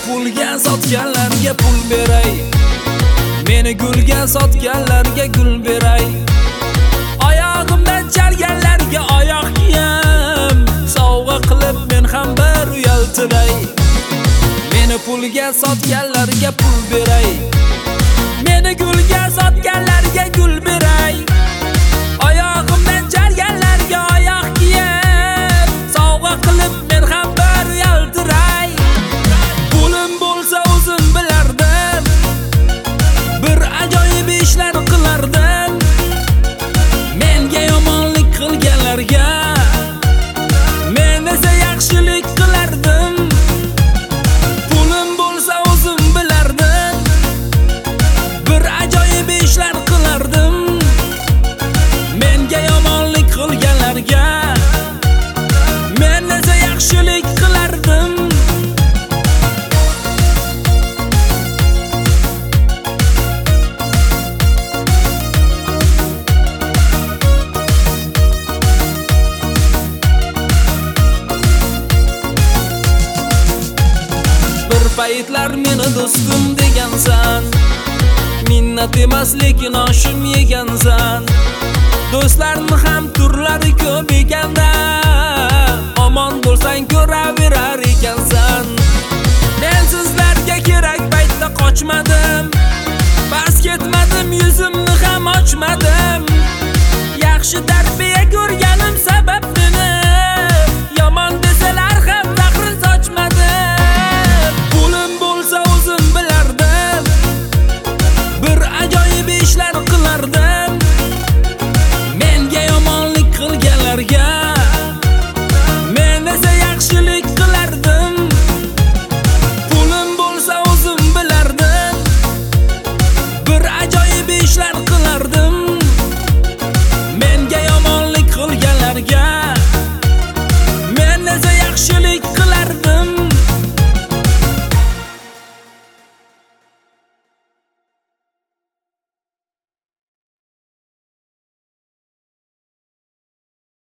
pulga sotganlarga pul beray, meni gulga sotganlarga gul beray. Oyog'imdan chalganlarga oyoq kiyim sovg'a qilib men ham bir uyaltiray. Meni pulga sotganlarga pul beray, meni gulga sotganlarga gul beray. Oyog'imdan chalganlarga oyoq kiyim sovg'a qilib men ham bir uyaltiray. Pulim bo'lsa o'zim bilardim, bir ajoyib ishlar qilardim. Menga yomonlik qilganlarga men esa yaxshilik qilardim. Pulim bo'lsa o'zim bilardim, bir ajoyib ishlar qilardim. Menga yomonlik qilganlarga men esa yaxshilik qilardim. Paytlar meni do'stim degansan, minnat emas lekin oshim yegansan. Do'stlarni ham turlari ko'p ekanda, omon bo'lsang ko'raverar ekansan. Men sizlarga kerak paytda qochmadim, bas ketmadim, yuzimni ham ochmadim.